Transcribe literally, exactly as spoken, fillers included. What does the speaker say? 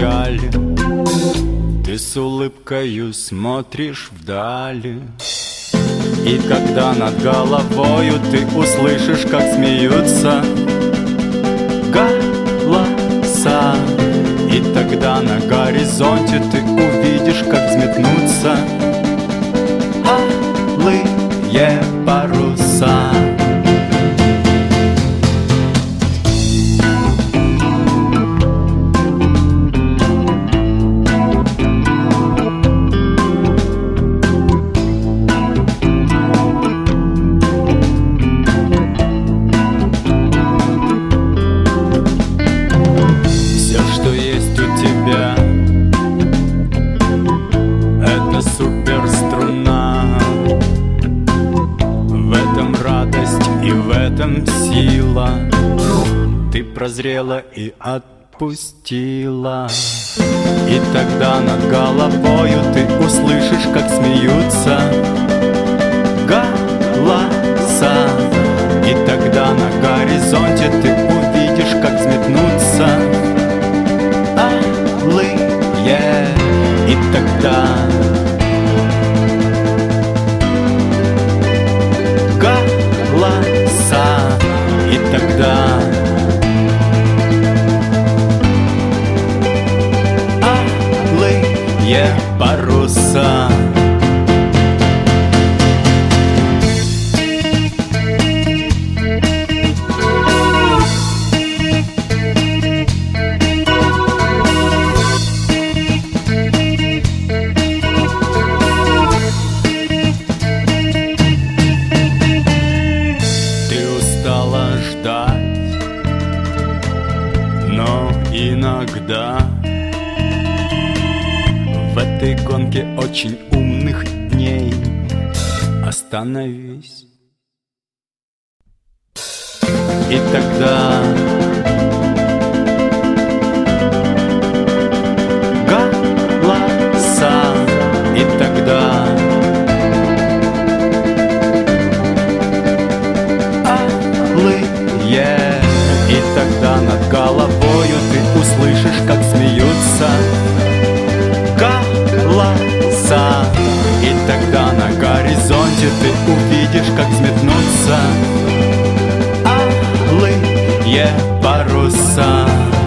печали, ты с улыбкою смотришь вдали. И когда над головою ты услышишь, как смеются голоса, и тогда на горизонте ты увидишь, как взметнутся алые паруса. Сила, ты прозрела и отпустила. И тогда над головою ты услышишь, как смеются голоса. И тогда на горизонте ты увидишь, как взметнутся алые. И тогда и тогда алые паруса. Иногда в этой гонке очень умных дней остановись. И тогда голоса, и тогда алые. И тогда над головою ты услышишь, как смеются голоса. И тогда на горизонте ты увидишь, как взметнутся алые паруса.